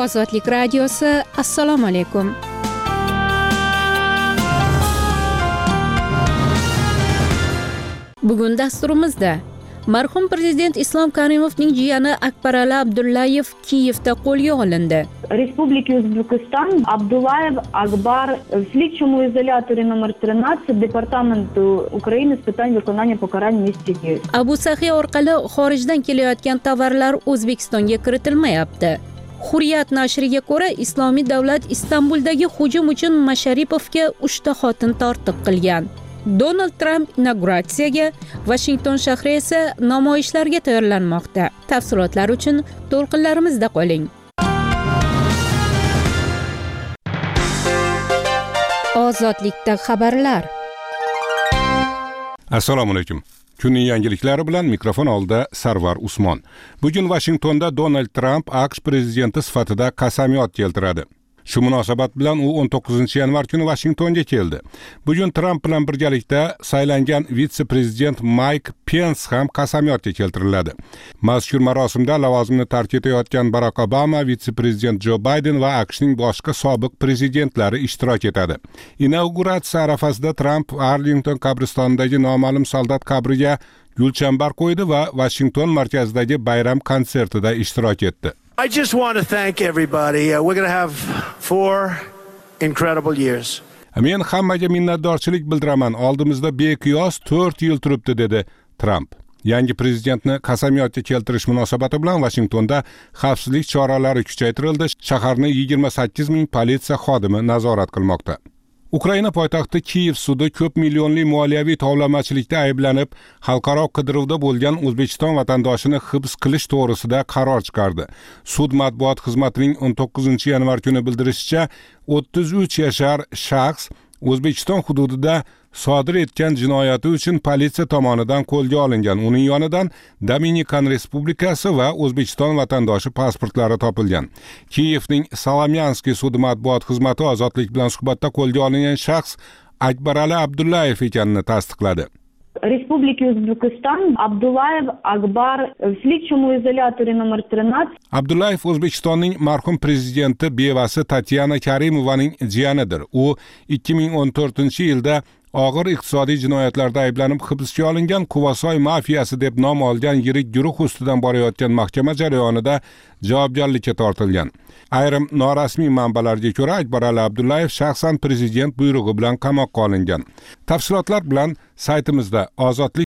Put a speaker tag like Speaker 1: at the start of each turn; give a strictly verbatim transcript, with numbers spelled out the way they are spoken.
Speaker 1: Ozodlik radiosi, assalomu alaykum. Bugun dasturimizda marhum prezident Islom Karimovning jiyani Akbarali Abdullayev Kiyevda qo'lga olindi.
Speaker 2: Республики Узбекистан, Абдуллаев Акбар в слідчому ізоляторі номер тринадцять Департаменту України з питань виконання покарань в місті Київ.
Speaker 1: Abu Sahiy orqali xorijdan kelayotgan tovarlar O'zbekistonga kiritilmayapti. Hurriyat nashriga ko'ra, Islomiy davlat Istanbuldagi hujum uchun Masharipovga uchta xotin tortiq qilgan. Donald Trump inauguratsiyaga, Washington shahri esa namoyishlarga tayyorlanmoqda. Tafsilotlar uchun to'lqinlarimizda qoling. Ozodlikda xabarlar.
Speaker 3: Assalomu alaykum. Kunning yangiliklari bilan mikrofon oldida Sarvar Usmon. Bugun Washingtonda Donald Trump AQSh prezidenti sifatida qasamyod keltiradi. Shu munosabat bilan u o'n to'qqizinchi yanvar kuni Washingtonga keldi. Bugun Trump bilan birgalikda saylangan vitse-prezident Mike Pence ham qasamyodga keltiriladi. Mazkur marosimda lavozimni tark etayotgan Barack Obama, vitse-prezident Joe Biden va AQShning boshqa sobiq prezidentlari ishtirok etadi. Inauguratsiya arafasida Trump Arlington qabristonidagi noma'lum soldat qabriga gulchambar qo'ydi va Washington markazidagi bayram konsertida ishtirok etdi.
Speaker 4: I just want to thank everybody. Uh, we're going to have four incredible years.
Speaker 3: Men hammaga minnatdorchilik bildiraman. Oldimizda beqiyos to'rt yil turibdi, dedi Trump. Yangi prezidentni qasamyodga keltirish munosabati bilan Washingtonda xavfsizlik choralari kuchaytirildi. Shaharni yigirma sakkiz ming politsiya xodimi nazorat qilmoqda. Ukraina poytaxti Kiyev sudi ko'p millionli moliyaviy tovlamachilikda ayblanib, xalqaro qidiruvda bo'lgan O'zbekiston vatandoshini hibs qilish to'g'risida qaror chiqardi. Sud matbuot xizmatining o'n to'qqizinchi yanvar kuni bildirishicha, o'ttiz uch yashar shaxs O'zbekiston hududida sodir etgan jinoyati uchun politsiya tomonidan qo'lga olingan. Uning yonidan Dominikan Respublikasi va O'zbekiston vatandoshi pasportlari topilgan. Kiyevning Salomyanskiy sudi matbuot xizmati ozodlik bilan suhbatda qo'lga olingan shaxs Akbarali Abdullayev ekanini tasdiqladi.
Speaker 2: Республики Узбекистан, Абдуллаев Акбар в слідчому ізоляторі номер тринадцять.
Speaker 3: Abdullayev O'zbekistonning marhum prezidenti bevasi Tatyana Karimovaning jiyanidir. U ikki ming o'n to'rtinchi yilda og'ir iqtisodiy jinoyatlarda ayblanib hibsga olingan Quvasoy mafiyasi deb nom olgan yirik guruh ustidan borayotgan mahkama jarayonida javobgarlikka tortilgan. Ayrim norasmiy manbalarga ko'ra, Akbarali Abdullayev shaxsan prezident buyrug'i bilan qamoqqa olingan. Tafsilotlar bilan saytimizda ozodlik